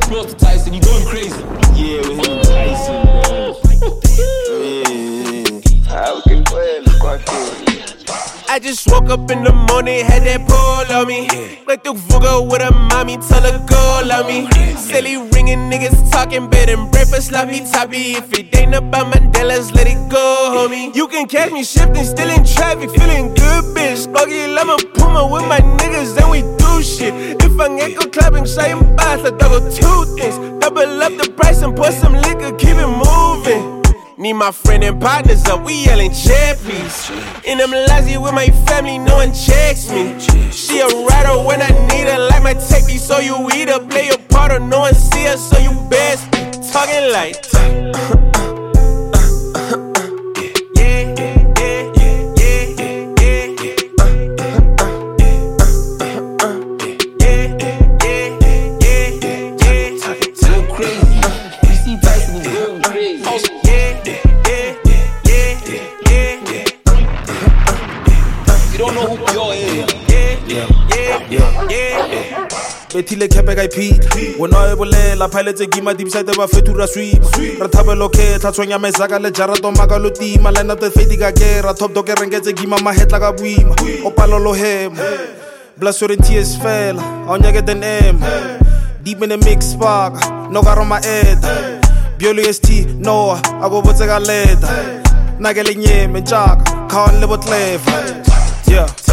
smells to Tyson, you going crazy. Yeah, with him Tyson, bro. I just woke up in the morning, had that pull on me. Went through Vuga with a mommy, tell her go love me. Silly ringing niggas talking bed and breakfast, sloppy toppy. If it ain't about Mandela's, let it go, homie. You can catch me shifting, still in traffic, feeling good, bitch. Boggy lava Puma with my niggas, and we do shit. If I ain't go clapping, saying bath, I double two things. Double up the price and pour some liquor, keep it moving. Need my friend and partners up, we yelling check please. And I'm lazy with my family, no one checks me. She a rider when I need her, like my techie, so you eat her. Play your part or no one see her, so you best talking like Betile kepe ka ipita wena e bolela pilotse gima deep side ba fetura swima ra thabelo ke tlhatsweng ya mesaka le jarato maka lo tima line up the fade ka ke ra top dog e rengetse gima mahetla ka buima o palolo hema blast your tears fella on ya get an m deep in the mix spark no got on my head Biolo ST Noah I go botse ka leta na ke le nyeme njaka khan le botleva yeah